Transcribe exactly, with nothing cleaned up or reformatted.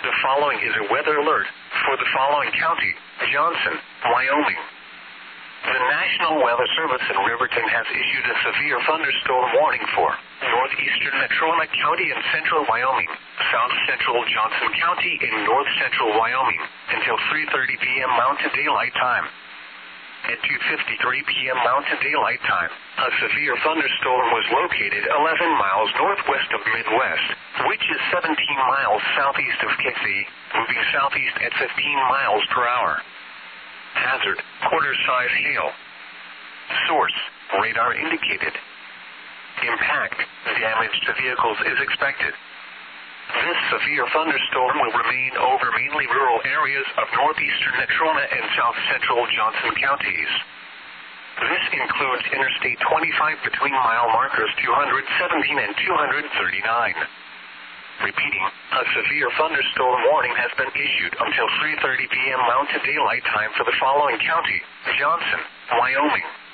The following is a weather alert for the following county, Johnson, Wyoming. The National Weather Service in Riverton has issued a severe thunderstorm warning for northeastern Natrona County in central Wyoming, south central Johnson County in north central Wyoming, until three thirty p.m. Mountain Daylight Time. At two fifty-three p.m. Mountain Daylight Time, a severe thunderstorm was located eleven miles northwest of Midwest, which is seventeen miles southeast of Kixie, moving southeast at fifteen miles per hour. Hazard, quarter-size hail. Source, radar indicated. Impact, damage to vehicles is expected. This severe thunderstorm will remain over mainly rural areas of northeastern Natrona and south central Johnson counties. This includes Interstate twenty-five between mile markers two hundred seventeen and two hundred thirty-nine. Repeating, a severe thunderstorm warning has been issued until three thirty p.m. Mountain Daylight Time for the following county, Johnson, Wyoming.